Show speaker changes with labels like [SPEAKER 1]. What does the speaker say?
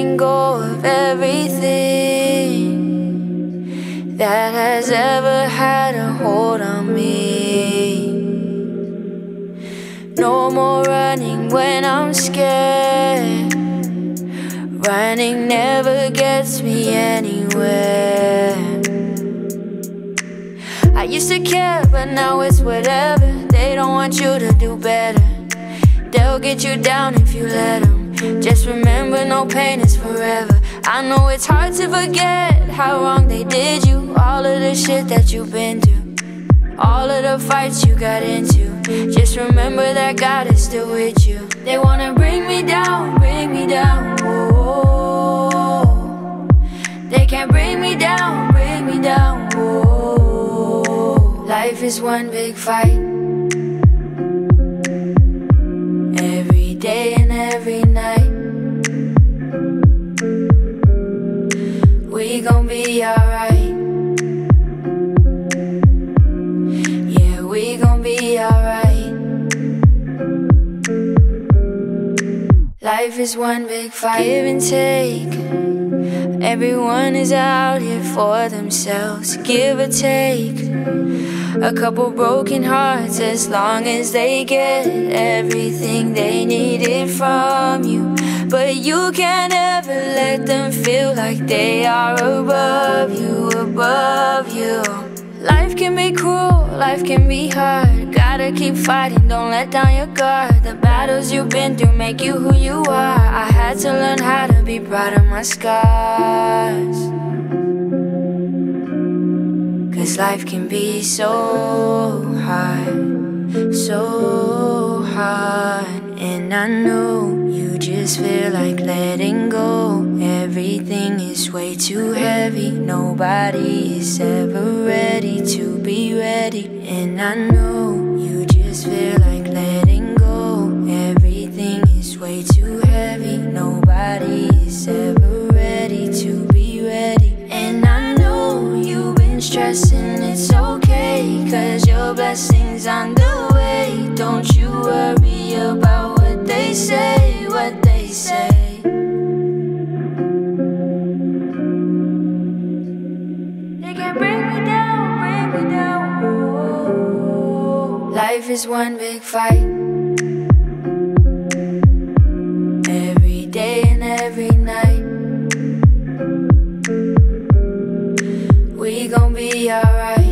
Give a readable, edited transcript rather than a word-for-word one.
[SPEAKER 1] letting go of everything that has ever had a hold on me. No more running when I'm scared. Running never gets me anywhere. I used to care, but now it's whatever. They don't want you to do better. They'll get you down if you let them. Just remember, no pain is forever. I know it's hard to forget how wrong they did you. All of the shit that you've been through, all of the fights you got into. Just remember that God is still with you. They wanna bring me down, whoa. They can't bring me down, whoa. Life is one big fight, every day and every night. We gon' be alright. Yeah, we gon' be alright. Life is one big fight, give and take. Everyone is out here for themselves, give or take. A couple broken hearts, as long as they get everything they needed from you. But you can't ever let them feel like they are above you, above you. Life can be cruel, life can be hard. Gotta keep fighting, don't let down your guard. The battles you've been through make you who you are. I had to learn how to be proud of my scars. 'Cause life can be so hard, so hard. And I know you just feel like letting go. Everything is way too heavy. Nobody is ever ready to be ready. And I know you just feel like letting go. Everything is way too heavy. Nobody is ever ready to be ready. And I know you've been stressing, it's okay, 'cause your blessing's on the way. Don't you worry about what they say, what they say. They can't bring me down, whoa. Life is one big fight, every day and every night. We gon' be alright.